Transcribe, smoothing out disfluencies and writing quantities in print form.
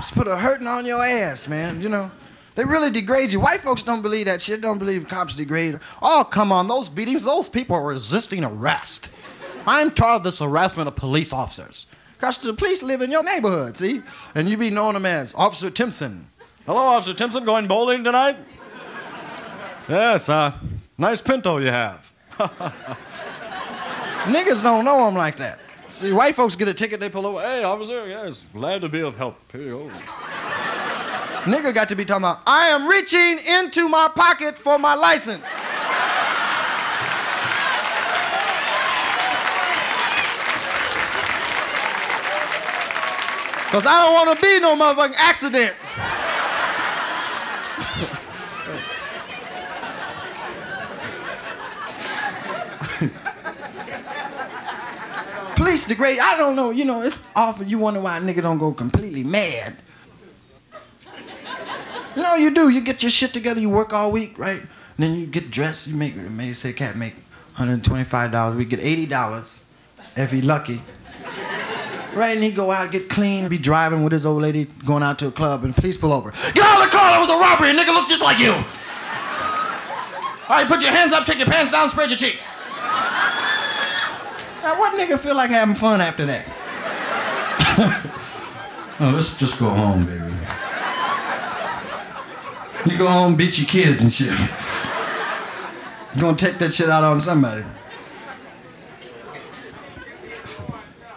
cops put a hurting on your ass, man, you know. They really degrade you. White folks don't believe that shit, don't believe cops degrade. Oh, come on, those beatings, those people are resisting arrest. I'm tired of this harassment of police officers. Because the police live in your neighborhood, see? And you be knowing them as Officer Timpson. Hello, Officer Timpson, going bowling tonight? Yes, nice Pinto you have. Niggas don't know them like that. See, white folks get a ticket, they pull over. Hey, officer, yes, glad to be of help. Here you go. Nigga got to be talking about, I am reaching into my pocket for my license. Because I don't want to be no motherfucking accident. Police degrade, I don't know, you know, it's awful. You wonder why a nigga don't go completely mad. You know, you do. You get your shit together, you work all week, right? And then you get dressed, you make, maybe say cat make $125. We get $80 if he lucky. Right, and he go out, get clean, be driving with his old lady, going out to a club, and police pull over. Get out of the car, that was a robbery, a nigga look just like you. All right, put your hands up, take your pants down, spread your cheeks. Now, what nigga feel like having fun after that? Oh, let's just go home, baby. You go home, beat your kids and shit. You gonna take that shit out on somebody.